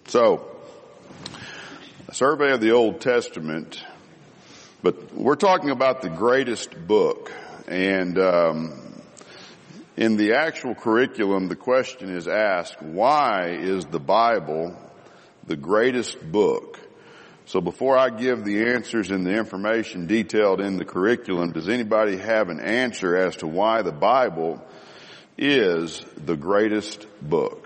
So, a survey of the Old Testament, but we're talking about the greatest book. And in the actual curriculum, the question is asked, why is the Bible the greatest book? So before I give the answers and the information detailed in the curriculum, does anybody have an answer as to why the Bible is the greatest book?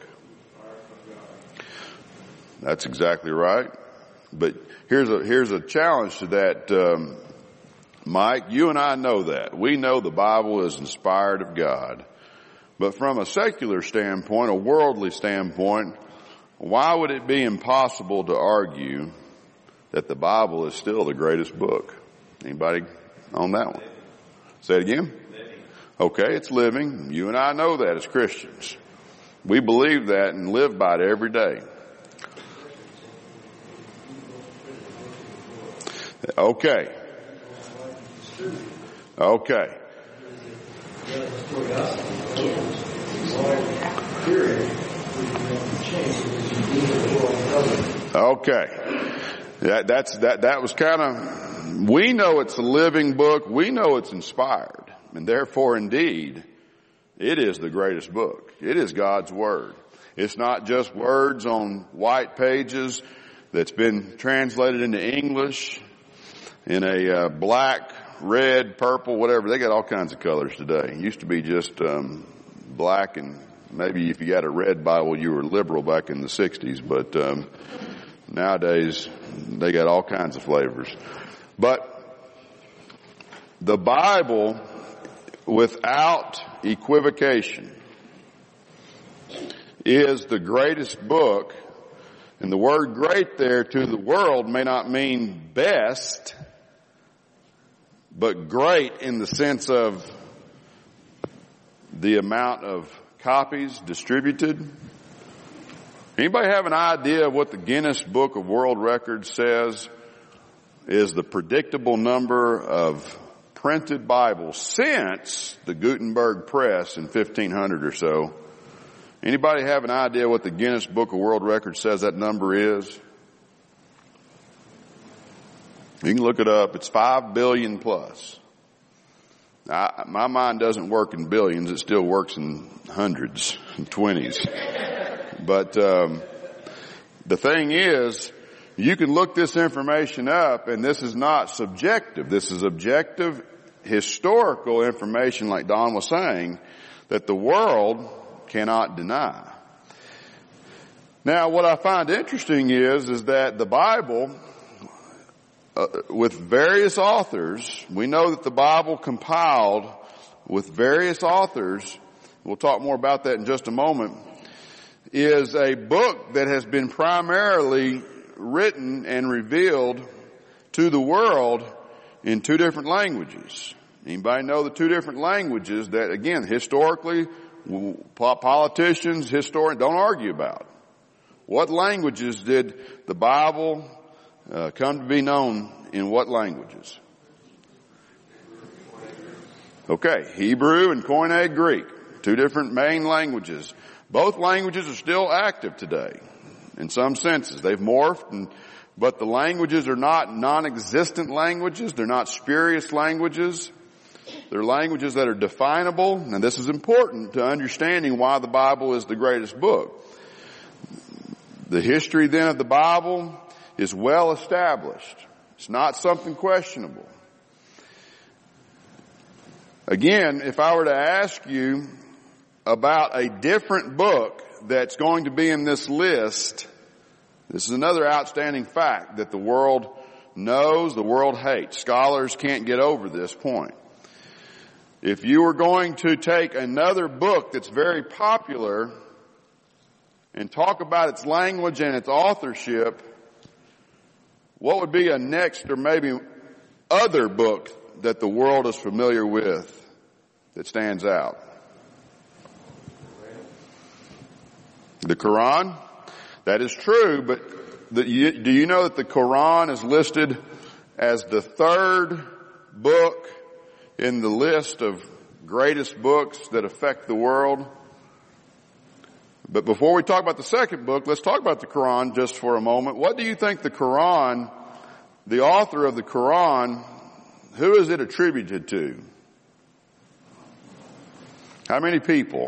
That's exactly right. But here's a challenge to that, Mike. You and I know that. We know the Bible is inspired of God. But from a secular standpoint, a worldly standpoint, why would it be impossible to argue that the Bible is still the greatest book? Anybody on that one? Say it again? Living. Okay, it's living. You and I know that as Christians. We believe that and live by it every day. Okay. Okay. Okay. That was kind of, we know it's a living book. We know it's inspired. And therefore, indeed, it is the greatest book. It is God's Word. It's not just words on white pages that's been translated into English in a black, red, purple, whatever. They got all kinds of colors today. It used to be just black, and maybe if you got a red Bible, you were liberal back in the 60s. But nowadays, they got all kinds of flavors. But the Bible, without equivocation, is the greatest book. And the word great there to the world may not mean best, but great in the sense of the amount of copies distributed. Anybody have an idea of what the Guinness Book of World Records says is the predictable number of printed Bibles since the Gutenberg press in 1500 or so? Anybody have an idea what the Guinness Book of World Records says that number is? You can look it up. It's 5 billion plus. Now, my mind doesn't work in billions. It still works in hundreds and 20s. But the thing is, you can look this information up, and this is not subjective. This is objective, historical information, like Don was saying, that the world cannot deny. Now, what I find interesting is that the Bible, with various authors, we know that the Bible compiled with various authors, we'll talk more about that in just a moment, is a book that has been primarily written and revealed to the world in two different languages. Anybody know the two different languages that, again, historically, politicians, historians don't argue about? What languages did the Bible come to be known in? What languages? Okay, Hebrew and Koine Greek, two different main languages. Both languages are still active today in some senses. They've morphed, but the languages are not non-existent languages. They're not spurious languages. They're languages that are definable, and this is important to understanding why the Bible is the greatest book. The history then of the Bible is well established. It's not something questionable. Again, if I were to ask you about a different book that's going to be in this list, this is another outstanding fact that the world knows, the world hates. Scholars can't get over this point. If you were going to take another book that's very popular and talk about its language and its authorship, what would be a next or maybe other book that the world is familiar with that stands out? The Quran? That is true, but do you know that the Quran is listed as the third book in the list of greatest books that affect the world? But before we talk about the second book, let's talk about the Quran just for a moment. What do you think the Quran, the author of the Quran, who is it attributed to? How many people?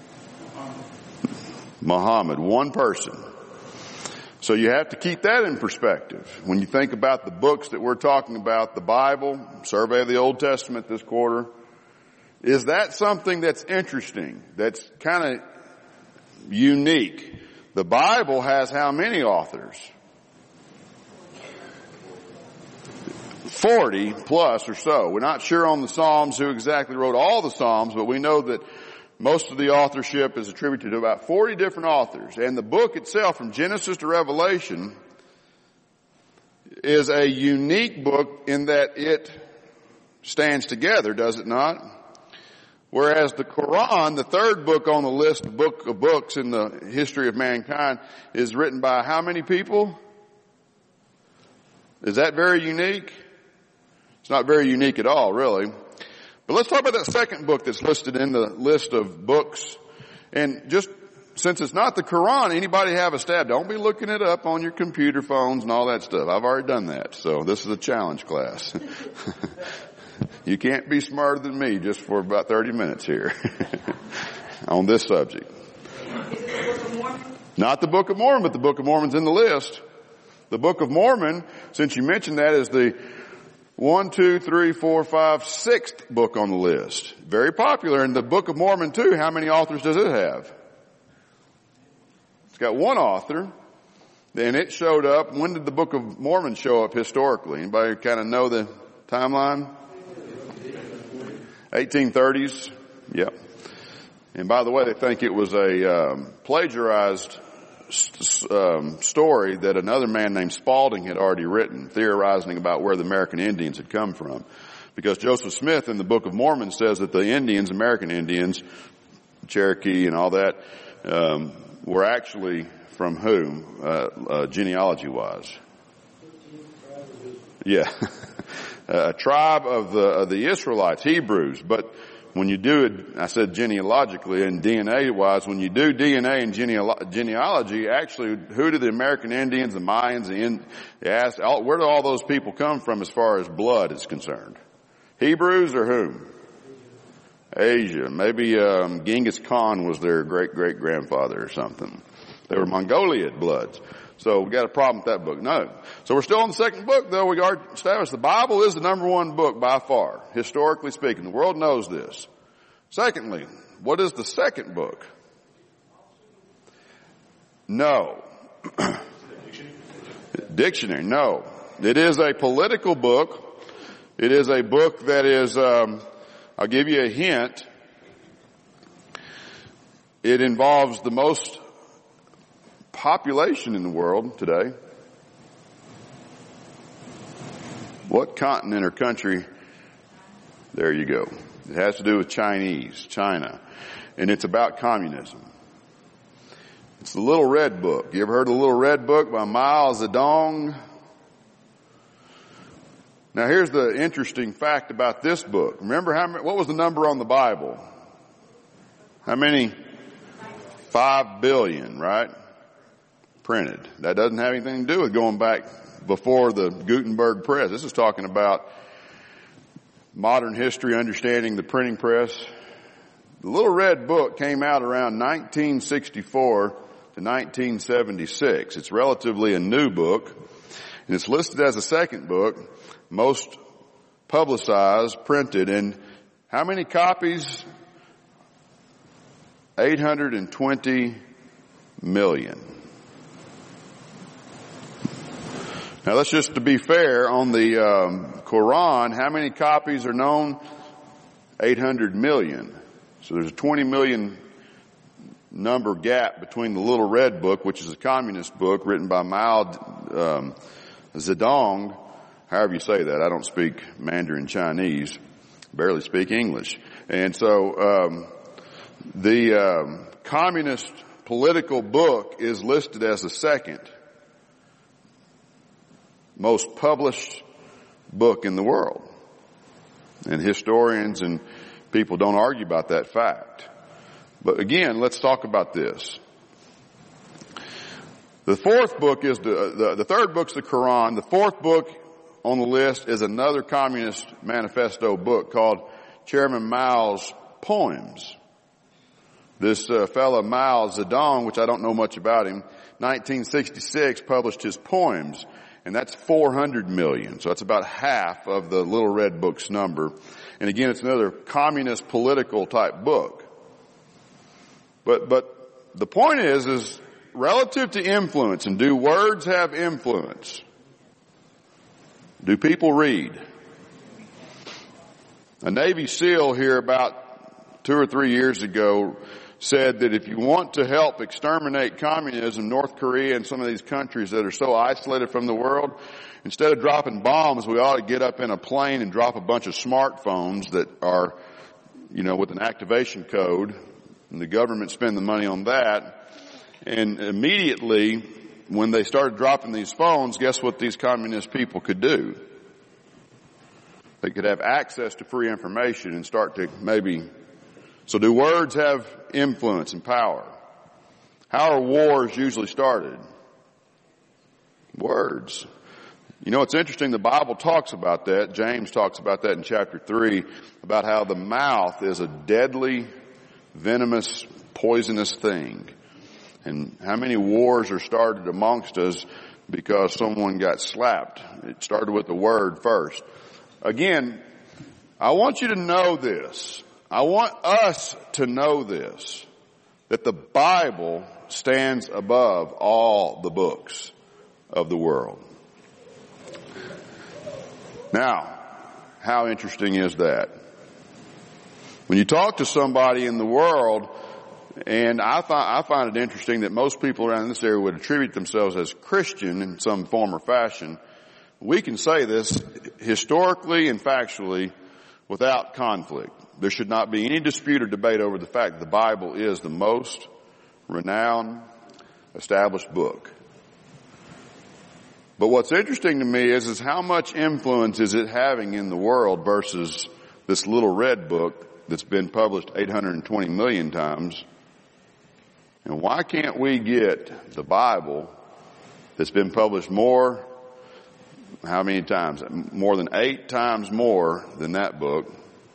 Muhammad, one person. So you have to keep that in perspective. When you think about the books that we're talking about, the Bible, survey of the Old Testament this quarter, is that something that's interesting, that's kind of unique? The Bible has how many authors? 40 plus or so. We're not sure on the Psalms who exactly wrote all the Psalms, but we know that most of the authorship is attributed to about 40 different authors. And the book itself, from Genesis to Revelation, is a unique book in that it stands together, does it not? Whereas the Quran, the third book on the list, the book of books in the history of mankind, is written by how many people? Is that very unique? It's not very unique at all, really. But let's talk about that second book that's listed in the list of books. And just since it's not the Quran, anybody have a stab? Don't be looking it up on your computer phones and all that stuff. I've already done that. So this is a challenge class. You can't be smarter than me just for about 30 minutes here on this subject. Is it the Book of Mormon? Not the Book of Mormon, but the Book of Mormon's in the list. The Book of Mormon, since you mentioned that, is the 6th book on the list. Very popular. And the Book of Mormon too, how many authors does it have? It's got one author. And it showed up. When did the Book of Mormon show up historically? Anybody kind of know the timeline? 1830s. Yep. And by the way, they think it was a plagiarized story that another man named Spalding had already written, theorizing about where the American Indians had come from. Because Joseph Smith in the Book of Mormon says that the Indians, American Indians, Cherokee and all that, were actually from whom, genealogy-wise? Yeah. A tribe of the Israelites, Hebrews. But when you do it, I said genealogically and DNA-wise, when you do DNA and genealogy, actually, who do the American Indians, the Mayans, where do all those people come from as far as blood is concerned? Hebrews or whom? Asia. Maybe Genghis Khan was their great-great-grandfather or something. They were Mongolian bloods. So we got a problem with that book. No. So we're still on the second book, though. We already established the Bible is the number one book by far, historically speaking. The world knows this. Secondly, what is the second book? No. Dictionary. No. It is a political book. It is a book that is, I'll give you a hint. It involves the most population in the world today. What continent or country? There you go. It has to do with China. And it's about communism. It's the Little Red Book. You ever heard of the Little Red Book by Mao Zedong? Now here's the interesting fact about this book. Remember what was the number on the Bible? How many? 5 billion, right? Printed. That doesn't have anything to do with going back before the Gutenberg press. This is talking about modern history, understanding the printing press. The Little Red Book came out around 1964 to 1976. It's relatively a new book, and it's listed as a second book, most publicized, printed, and how many copies? 820 million. Now let's just to be fair, on the Quran, how many copies are known? 800 million. So there's a 20 million number gap between the Little Red Book, which is a communist book written by Mao Zedong, however you say that. I don't speak Mandarin Chinese, barely speak English. And so the communist political book is listed as the second most published book in the world. And historians and people don't argue about that fact. But again, let's talk about this. The fourth book is the third book's the Quran. The fourth book on the list is another communist manifesto book called Chairman Mao's Poems. This fellow Mao Zedong, which I don't know much about him, 1966 published his poems, and that's 400 million. So that's about half of the Little Red Book's number. And again, it's another communist political type book. But the point is relative to influence, and do words have influence? Do people read? A Navy SEAL here about 2 or 3 years ago said that if you want to help exterminate communism, North Korea and some of these countries that are so isolated from the world, instead of dropping bombs, we ought to get up in a plane and drop a bunch of smartphones that are, with an activation code, and the government spend the money on that. And immediately, when they started dropping these phones, guess what these communist people could do? They could have access to free information and start to So do words have influence and power? How are wars usually started? Words. It's interesting, the Bible talks about that. James talks about that in chapter 3, about how the mouth is a deadly, venomous, poisonous thing. And how many wars are started amongst us because someone got slapped? It started with the word first. Again, I want you to know this. I want us to know this, that the Bible stands above all the books of the world. Now, how interesting is that? When you talk to somebody in the world, and I find it interesting that most people around this area would attribute themselves as Christian in some form or fashion. We can say this historically and factually without conflict. There should not be any dispute or debate over the fact that the Bible is the most renowned, established book. But what's interesting to me is how much influence is it having in the world versus this Little Red Book that's been published 820 million times. And why can't we get the Bible that's been published how many times? More than 8 times more than that book.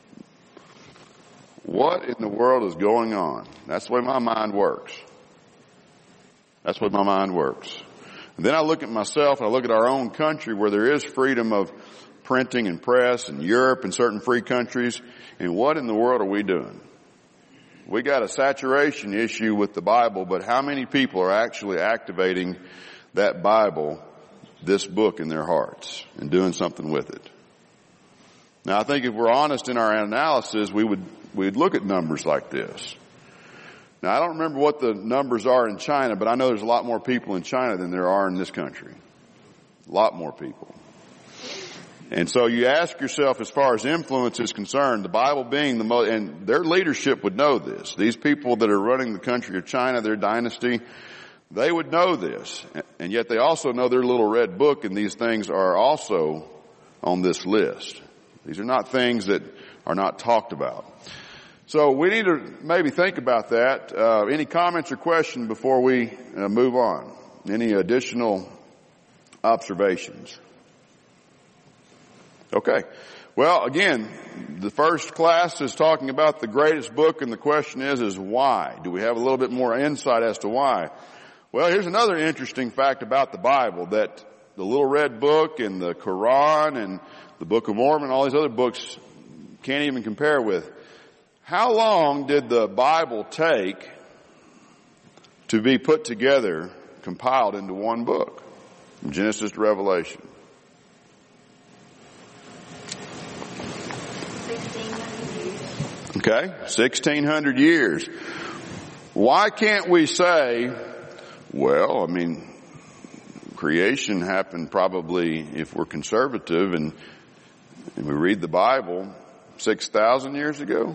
What in the world is going on? That's the way my mind works. That's the way my mind works. And then I look at myself and I look at our own country where there is freedom of printing and press in Europe and certain free countries. And what in the world are we doing? We got a saturation issue with the Bible, but how many people are actually activating that Bible, this book, in their hearts and doing something with it? Now, I think if we're honest in our analysis, we'd look at numbers like this. Now, I don't remember what the numbers are in China, but I know there's a lot more people in China than there are in this country. A lot more people. And so you ask yourself, as far as influence is concerned, the Bible being the most, and their leadership would know this. These people that are running the country of China, their dynasty, they would know this. And yet they also know their Little Red Book, and these things are also on this list. These are not things that are not talked about. So we need to maybe think about that. Any comments or questions before we move on? Any additional observations? Okay. Well, again, the first class is talking about the greatest book, and the question is why? Do we have a little bit more insight as to why? Well, here's another interesting fact about the Bible, that the Little Red Book and the Quran and the Book of Mormon, all these other books can't even compare with. How long did the Bible take to be put together, compiled into one book, from Genesis to Revelation? 1,600 years. Okay, 1,600 years. Why can't we say, well, creation happened probably, if we're conservative and we read the Bible, 6,000 years ago?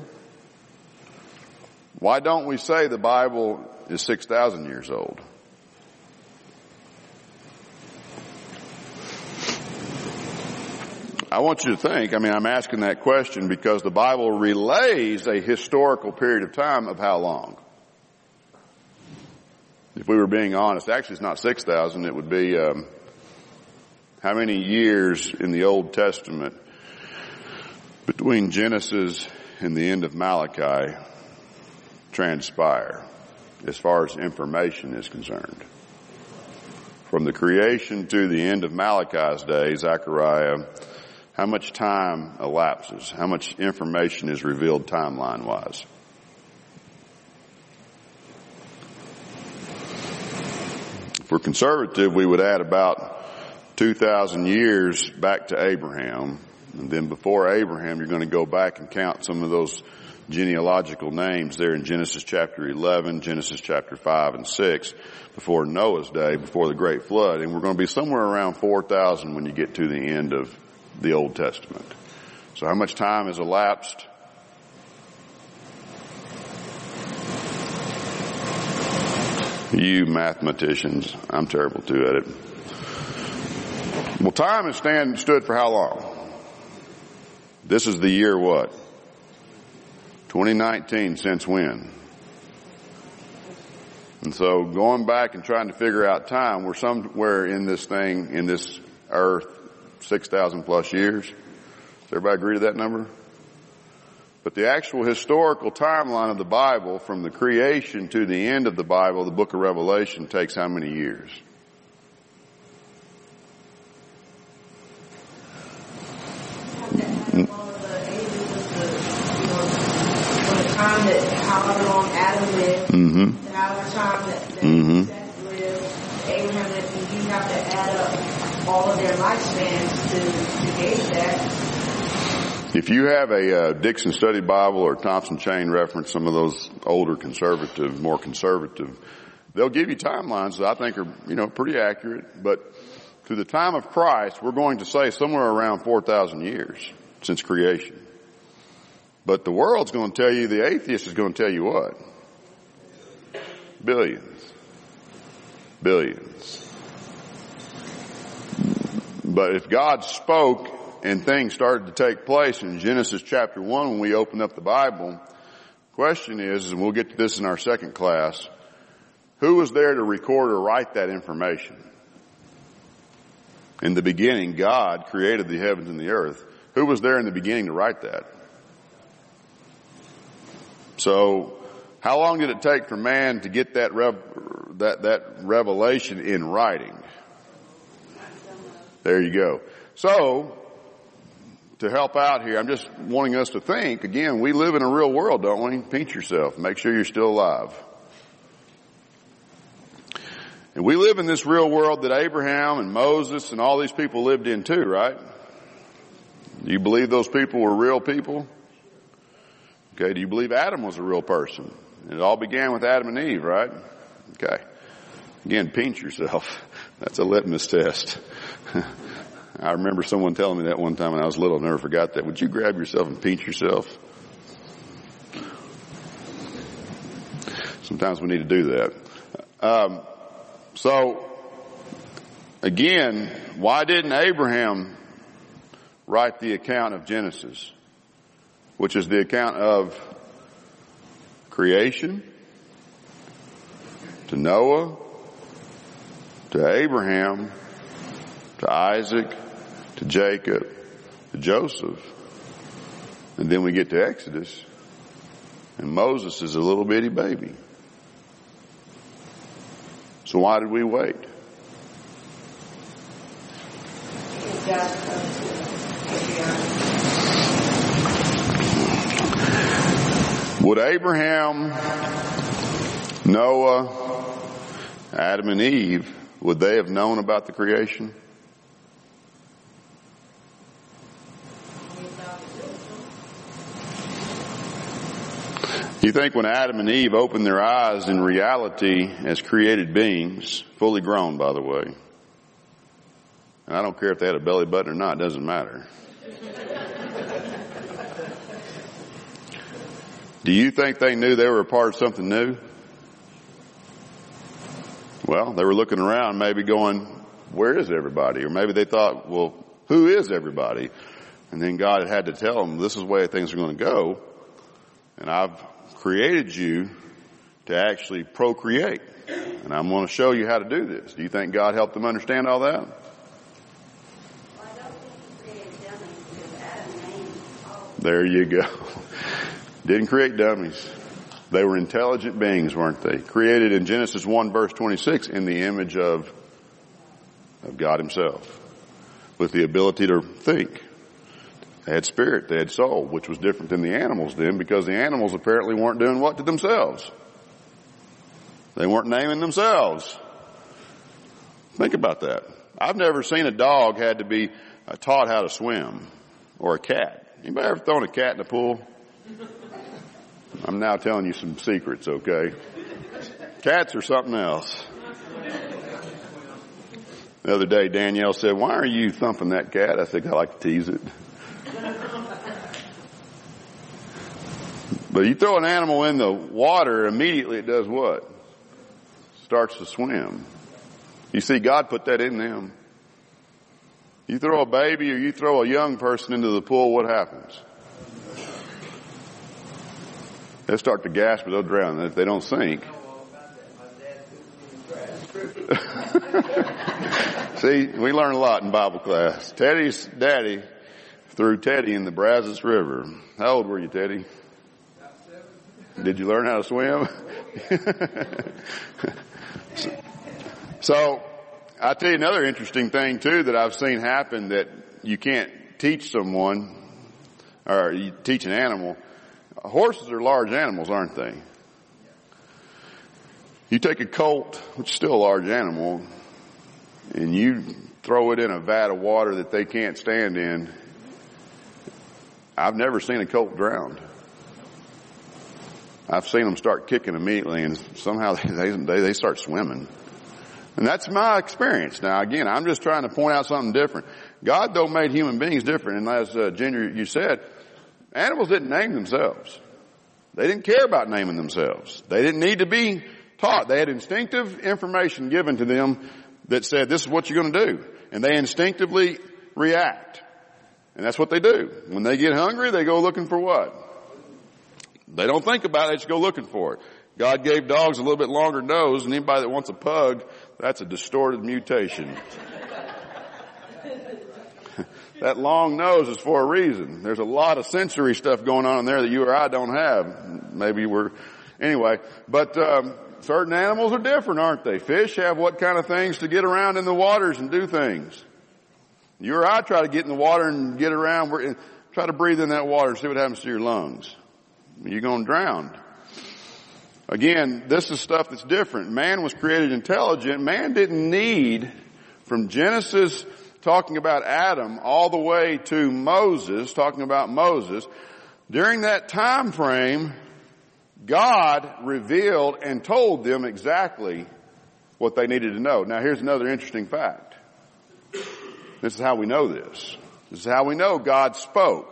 Why don't we say the Bible is 6,000 years old? I want you to think, I'm asking that question because the Bible relays a historical period of time of how long? if we were being honest, actually it's not 6,000, it would be how many years in the Old Testament between Genesis and the end of Malachi transpire as far as information is concerned. From the creation to the end of Malachi's day, Zechariah, how much time elapses? How much information is revealed timeline-wise? If we're conservative, we would add about 2,000 years back to Abraham. And then before Abraham, you're going to go back and count some of those genealogical names there in Genesis chapter 11, Genesis chapter 5 and 6, before Noah's day, before the great flood. And we're going to be somewhere around 4,000 when you get to the end of the Old Testament. So how much time has elapsed? You mathematicians, I'm terrible too at it. Well, time has stood for how long? This is the year what? 2019, since when? And so going back and trying to figure out time, we're somewhere in this thing, in this earth, 6,000 plus years. Does everybody agree to that number? But the actual historical timeline of the Bible, from the creation to the end of the Bible, the book of Revelation, takes how many years? However long Adam lived, and however time that Seth lived, Abraham lived, and you have to add up all of their lifespans to gauge that. If you have a Dixon Study Bible or Thompson Chain Reference, some of those older conservative, more conservative, they'll give you timelines that I think are, pretty accurate. But to the time of Christ, we're going to say somewhere around 4,000 years since creation. But the world's going to tell you, the atheist is going to tell you what? Billions. But if God spoke and things started to take place in Genesis chapter 1 when we open up the Bible, the question is, and we'll get to this in our second class, who was there to record or write that information? In the beginning, God created the heavens and the earth. Who was there in the beginning to write that? So, how long did it take for man to get that revelation in writing? There you go. So, to help out here, I'm just wanting us to think, again, we live in a real world, don't we? Pinch yourself. Make sure you're still alive. And we live in this real world that Abraham and Moses and all these people lived in too, right? Do you believe those people were real people? Okay, do you believe Adam was a real person? It all began with Adam and Eve, right? Okay. Again, pinch yourself. That's a litmus test. I remember someone telling me that one time when I was little. I never forgot that. Would you grab yourself and pinch yourself? Sometimes we need to do that. So, again, why didn't Abraham write the account of Genesis, which is the account of creation, to Noah, to Abraham, to Isaac, to Jacob, to Joseph, and then we get to Exodus, and Moses is a little bitty baby. So why did we wait? Would Abraham, Noah, Adam and Eve, would they have known about the creation? You think when Adam and Eve opened their eyes in reality as created beings, fully grown by the way, and I don't care if they had a belly button or not, it doesn't matter. Do you think they knew they were a part of something new? Well, they were looking around maybe going, where is everybody? Or maybe they thought, well, who is everybody? And then God had to tell them, this is the way things are going to go. And I've created you to actually procreate. And I'm going to show you how to do this. Do you think God helped them understand all that? There you go. Didn't create dummies. They were intelligent beings, weren't they? Created in Genesis 1 verse 26 in the image of God himself, with the ability to think. They had spirit, they had soul, which was different than the animals did, because the animals apparently weren't doing what to themselves? They weren't naming themselves. Think about that. I've never seen a dog had to be taught how to swim, or a cat. Anybody ever thrown a cat in the pool? I'm now telling you some secrets, okay? Cats are something else. The other day, Danielle said, "Why are you thumping that cat?" I said, "I like to tease it." But you throw an animal in the water, immediately it does what? Starts to swim. You see, God put that in them. You throw a baby or you throw a young person into the pool, what happens? They'll start to gasp or they'll drown. If they don't sink. See, we learn a lot in Bible class. Teddy's daddy threw Teddy in the Brazos River. How old were you, Teddy? Did you learn how to swim? So, I'll tell you another interesting thing too that I've seen happen that you can't teach someone, or you teach an animal. Horses are large animals, aren't they? You take a colt, which is still a large animal, and you throw it in a vat of water that they can't stand in. I've never seen a colt drowned. I've seen them start kicking immediately, and somehow they start swimming. And that's my experience. Now, again, I'm just trying to point out something different. God, though, made human beings different. And as Ginger, you said, animals didn't name themselves. They didn't care about naming themselves. They didn't need to be taught. They had instinctive information given to them that said, this is what you're going to do. And they instinctively react. And that's what they do. When they get hungry, they go looking for what? They don't think about it, they just go looking for it. God gave dogs a little bit longer nose, and anybody that wants a pug, that's a distorted mutation. That long nose is for a reason. There's a lot of sensory stuff going on in there that you or I don't have. Maybe anyway. But certain animals are different, aren't they? Fish have what kind of things to get around in the waters and do things. You or I try to get in the water and get around, try to breathe in that water and see what happens to your lungs. You're going to drown. Again, this is stuff that's different. Man was created intelligent. Man didn't need, from Genesis talking about Adam all the way to Moses, talking about Moses, during that time frame, God revealed and told them exactly what they needed to know. Now here's another interesting fact. This is how we know this. This is how we know God spoke.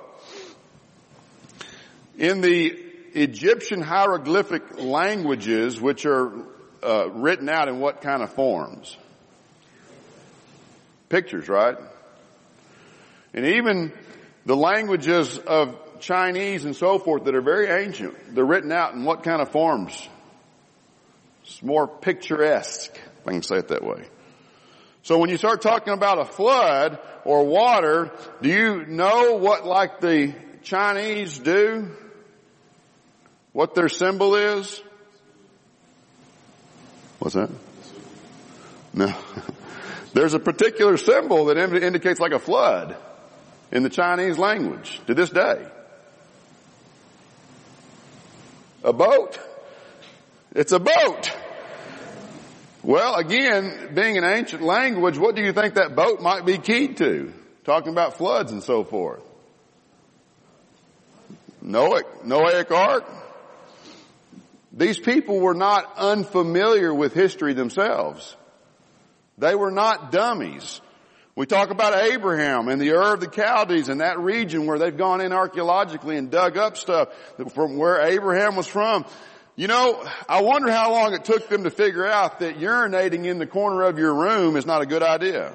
In the Egyptian hieroglyphic languages, which are written out in what kind of forms? Pictures, right? And even the languages of Chinese and so forth that are very ancient, they're written out in what kind of forms? It's more picturesque, if I can say it that way. So when you start talking about a flood or water, do you know what, like the Chinese do? What their symbol is? What's that? No. There's a particular symbol that indicates like a flood in the Chinese language to this day. A boat. It's a boat. Well, again, being an ancient language, what do you think that boat might be keyed to? Talking about floods and so forth. Noahic Ark. These people were not unfamiliar with history themselves. They were not dummies. We talk about Abraham and the Ur of the Chaldees and that region where they've gone in archaeologically and dug up stuff from where Abraham was from. You know, I wonder how long it took them to figure out that urinating in the corner of your room is not a good idea.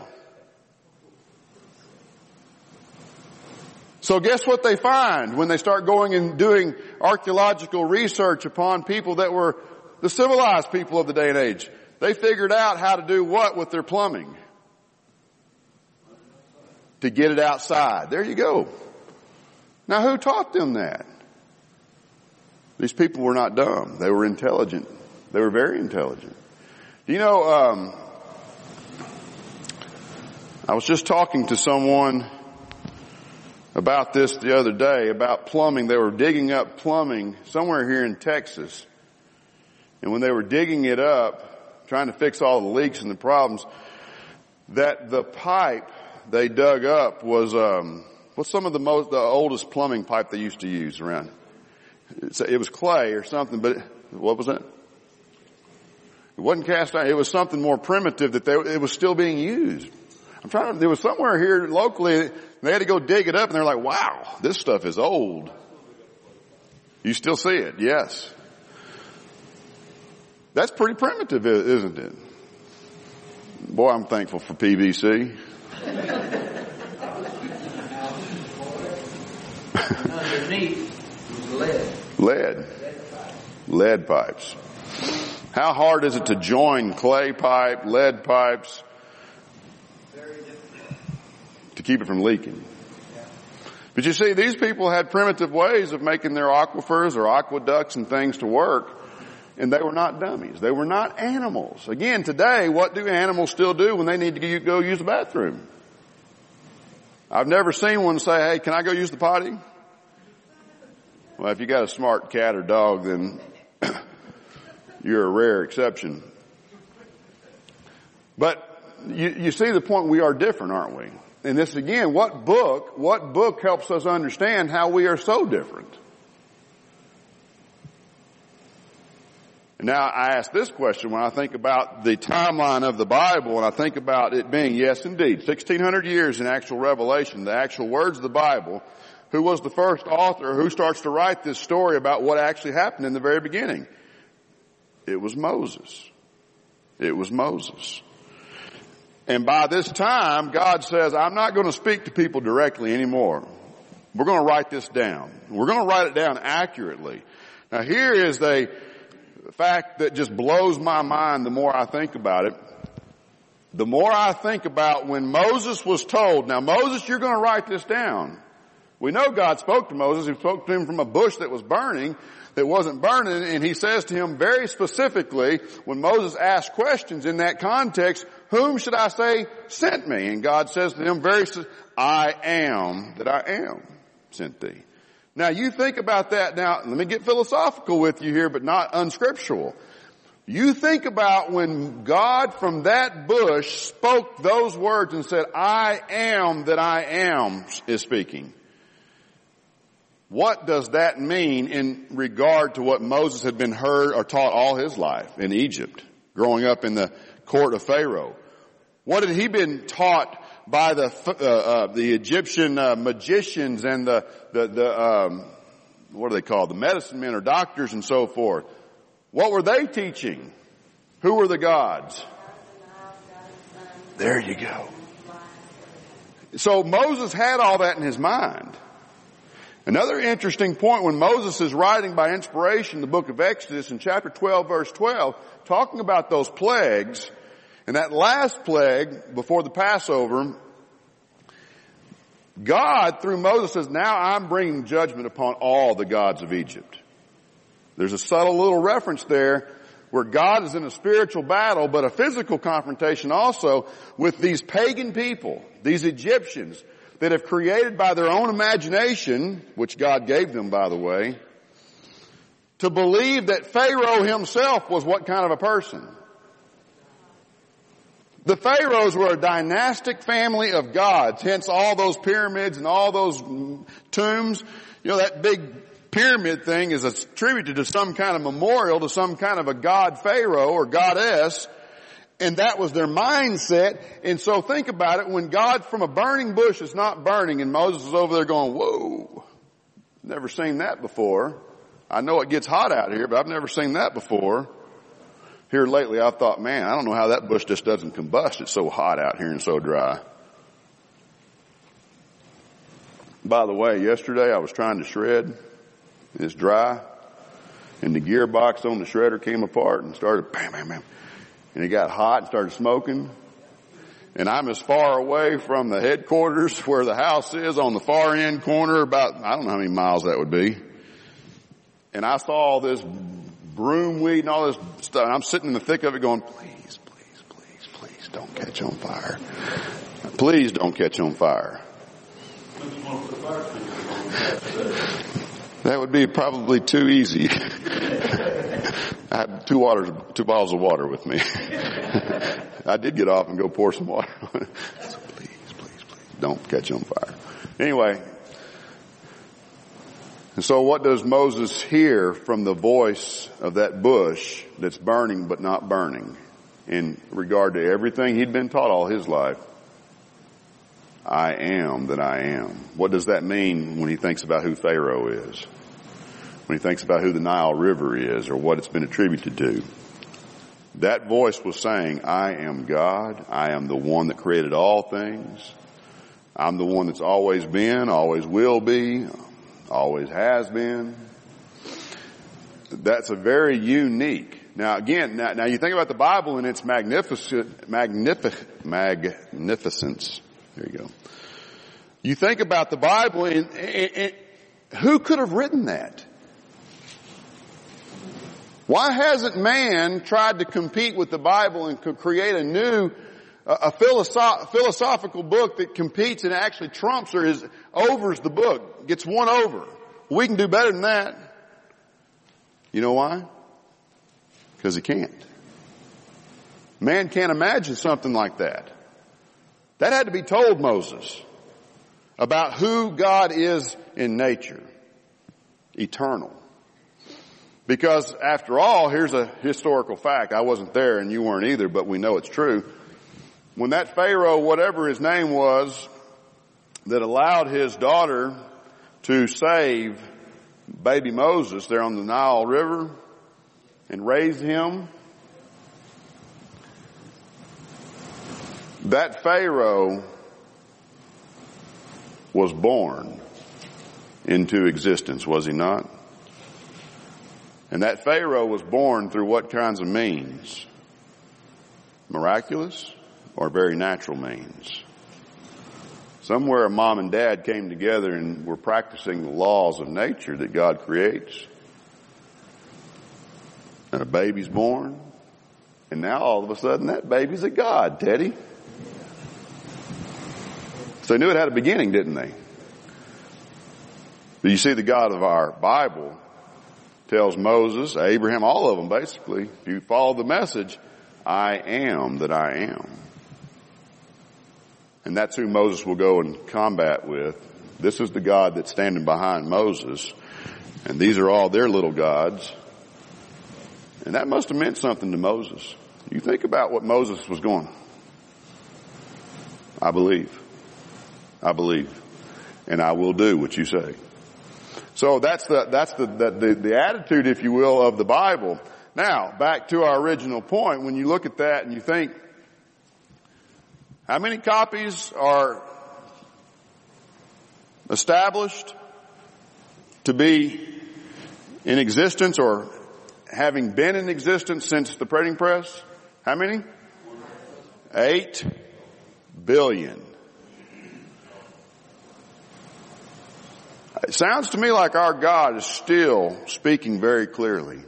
So guess what they find when they start going and doing archaeological research upon people that were the civilized people of the day and age. They figured out how to do what with their plumbing? To get it outside. There you go. Now who taught them that? These people were not dumb. They were intelligent. They were very intelligent. You know, I was just talking to someone about this the other day, about plumbing. They were digging up plumbing somewhere here in Texas. And when they were digging it up, trying to fix all the leaks and the problems, that the pipe they dug up was, what's some of the oldest plumbing pipe they used to use around? It was clay or something, but what was that? It wasn't cast iron. It was something more primitive that it was still being used. There was somewhere here locally, they had to go dig it up and they're like, wow, this stuff is old. You still see it, yes. That's pretty primitive, isn't it? Boy, I'm thankful for PVC. Underneath was lead. Lead pipes. How hard is it to join clay pipe, lead pipes, to keep it from leaking? But you see, these people had primitive ways of making their aquifers or aqueducts and things to work, and they were not dummies. They were not animals. Again, today, what do animals still do when they need to go use the bathroom? I've never seen one say, hey, can I go use the potty? Well, if you got a smart cat or dog, then you're a rare exception. But you see the point, we are different, aren't we? And this again, what book helps us understand how we are so different? And now I ask this question when I think about the timeline of the Bible, and I think about it being, yes indeed, 1600 years in actual revelation, the actual words of the Bible. Who was the first author? Who starts to write this story about what actually happened in the very beginning? It was Moses. It was Moses. And by this time, God says, I'm not going to speak to people directly anymore. We're going to write this down. We're going to write it down accurately. Now here is a fact that just blows my mind the more I think about it. The more I think about when Moses was told, now Moses, you're going to write this down. We know God spoke to Moses. He spoke to him from a bush that was burning, that wasn't burning, and he says to him very specifically, when Moses asked questions in that context, whom should I say sent me? And God says to him I am that I am sent thee. Now you think about that. Now let me get philosophical with you here, but not unscriptural. You think about when God from that bush spoke those words and said, I am that I am is speaking. What does that mean in regard to what Moses had been heard or taught all his life in Egypt, growing up in the court of Pharaoh? What had he been taught by the Egyptian magicians and the what are they called? The medicine men or doctors and so forth. What were they teaching? Who were the gods? There you go. So Moses had all that in his mind. Another interesting point, when Moses is writing by inspiration the book of Exodus in chapter 12 verse 12, talking about those plagues, and that last plague before the Passover, God through Moses says, now I'm bringing judgment upon all the gods of Egypt. There's a subtle little reference there where God is in a spiritual battle, but a physical confrontation also with these pagan people, these Egyptians, that have created by their own imagination, which God gave them, by the way, to believe that Pharaoh himself was what kind of a person? The Pharaohs were a dynastic family of gods, hence all those pyramids and all those tombs. You know, that big pyramid thing is attributed to some kind of memorial to some kind of a god Pharaoh or goddess. And that was their mindset. And so think about it, when God from a burning bush is not burning and Moses is over there going, whoa, never seen that before. I know it gets hot out here, but I've never seen that before. Here lately I thought, man, I don't know how that bush just doesn't combust. It's so hot out here and so dry. By the way, yesterday I was trying to shred. It's dry. and the gearbox on the shredder came apart and started bam, bam, bam. And it got hot and started smoking. And I'm as far away from the headquarters where the house is on the far end corner, about, I don't know how many miles that would be. And I saw all this broomweed and all this stuff. And I'm sitting in the thick of it going, please, please, please, please don't catch on fire. Please don't catch on fire. That would be probably too easy. I had two bottles of water with me. I did get off and go pour some water on it. So please, please, please, don't catch on fire. Anyway, and so what does Moses hear from the voice of that bush that's burning but not burning in regard to everything he'd been taught all his life? I am that I am. What does that mean when he thinks about who Pharaoh is? When he thinks about who the Nile River is or what it's been attributed to? That voice was saying, I am God. I am the one that created all things. I'm the one that's always been, always will be, always has been. That's a very unique. Now again, now you think about the Bible and its magnificence. There you go. You think about the Bible and who could have written that? Why hasn't man tried to compete with the Bible and create a new, philosophical book that competes and actually trumps or overs the book, gets one over? We can do better than that. You know why? Because he can't. Man can't imagine something like that. That had to be told Moses about who God is in nature. Eternal. Because after all, here's a historical fact. I wasn't there and you weren't either, but we know it's true. When that Pharaoh, whatever his name was, that allowed his daughter to save baby Moses there on the Nile River and raise him, that Pharaoh was born into existence, was he not? And that Pharaoh was born through what kinds of means? Miraculous or very natural means? Somewhere a mom and dad came together and were practicing the laws of nature that God creates. And a baby's born. And now all of a sudden that baby's a god, Teddy. So they knew it had a beginning, didn't they? But you see, the God of our Bible tells Moses, Abraham, all of them basically, if you follow the message, I am that I am. And that's who Moses will go and combat with. This is the God that's standing behind Moses. And these are all their little gods. And that must have meant something to Moses. You think about what Moses was going. I believe. And I will do what you say. So that's the attitude, if you will, of the Bible. Now, back to our original point, when you look at that and you think, how many copies are established to be in existence or having been in existence since the printing press? How many? 8 billion. It sounds to me like our God is still speaking very clearly.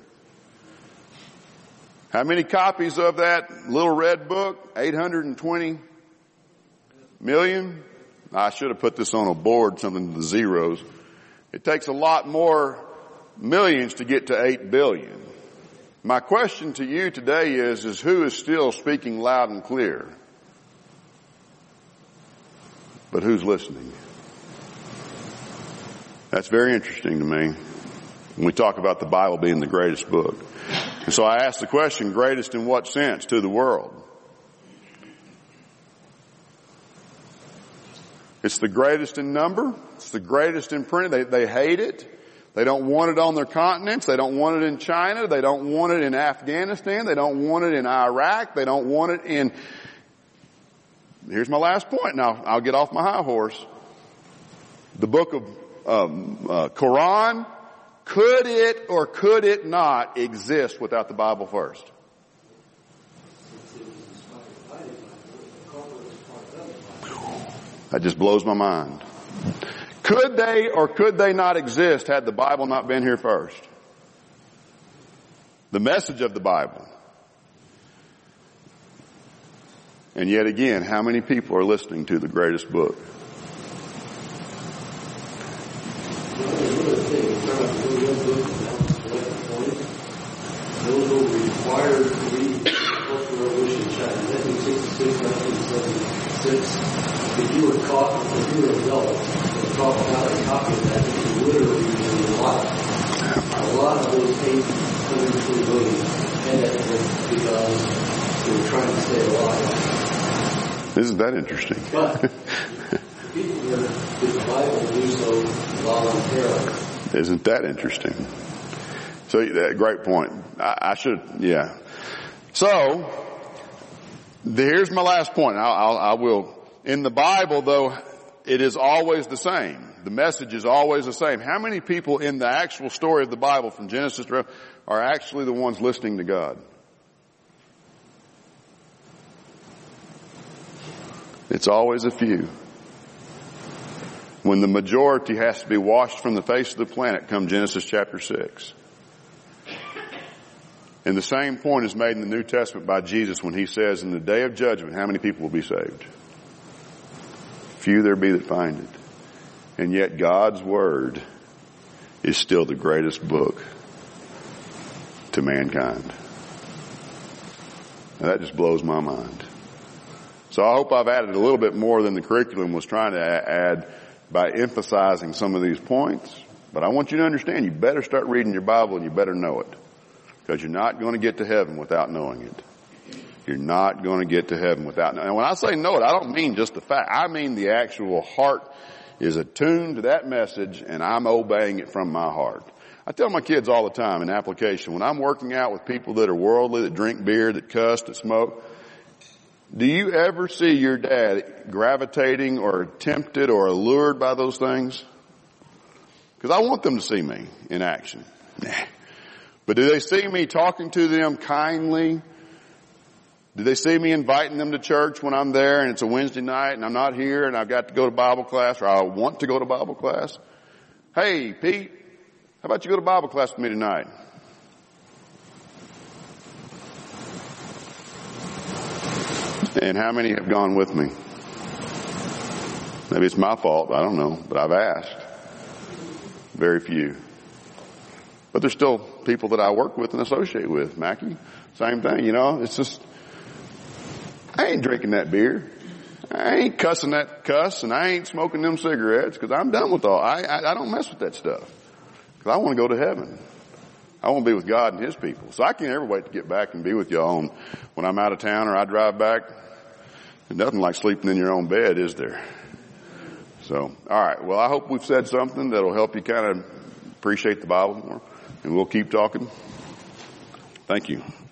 How many copies of that little red book? 820 million? I should have put this on a board, something to the zeros. It takes a lot more millions to get to 8 billion. My question to you today is who is still speaking loud and clear? But who's listening? That's very interesting to me when we talk about the Bible being the greatest book. And so I ask the question, greatest in what sense to the world? It's the greatest in number. It's the greatest in print. They hate it. They don't want it on their continents. They don't want it in China. They don't want it in Afghanistan. They don't want it in Iraq. They don't want it in... Here's my last point. Now, I'll get off my high horse. The book of Quran Could it or could it not exist without the Bible first? That just blows my mind. Could they or could they not exist had the Bible not been here first? The message of the Bible. And yet again, how many people are listening to the greatest book? Those who were required to read the Cultural Revolution in China, 1966, 1976. If you were an adult, and caught without a copy of that, you could literally use your life. A lot of those 820 million end up because they were trying to stay alive. Isn't that interesting? But people that the Bible do so voluntarily. Isn't that interesting? So, great point. I should, yeah. So, here's my last point. I will. In the Bible, though, it is always the same. The message is always the same. How many people in the actual story of the Bible from Genesis to Revelation are actually the ones listening to God? It's always a few. When the majority has to be washed from the face of the planet, come Genesis chapter 6. And the same point is made in the New Testament by Jesus when he says, in the day of judgment, how many people will be saved? Few there be that find it. And yet God's Word is still the greatest book to mankind. Now that just blows my mind. So I hope I've added a little bit more than the curriculum was trying to add by emphasizing some of these points. But I want you to understand, you better start reading your Bible and you better know it. Because you're not going to get to heaven without knowing it. You're not going to get to heaven without knowing it. And when I say know it, I don't mean just the fact. I mean the actual heart is attuned to that message and I'm obeying it from my heart. I tell my kids all the time in application, when I'm working out with people that are worldly, that drink beer, that cuss, that smoke, do you ever see your dad gravitating or tempted or allured by those things? Because I want them to see me in action. But do they see me talking to them kindly? Do they see me inviting them to church when I'm there and it's a Wednesday night and I'm not here and I've got to go to Bible class or I want to go to Bible class? Hey, Pete, how about you go to Bible class with me tonight? And how many have gone with me? Maybe it's my fault, I don't know, but I've asked. Very few. But there's still people that I work with and associate with. Mackie, same thing, it's just, I ain't drinking that beer. I ain't cussing that cuss and I ain't smoking them cigarettes because I'm done with all. I don't mess with that stuff because I want to go to heaven. I want to be with God and His people. So I can't ever wait to get back and be with y'all when I'm out of town or I drive back. There's nothing like sleeping in your own bed, is there? So, alright. Well, I hope we've said something that'll help you kind of appreciate the Bible more. And we'll keep talking. Thank you.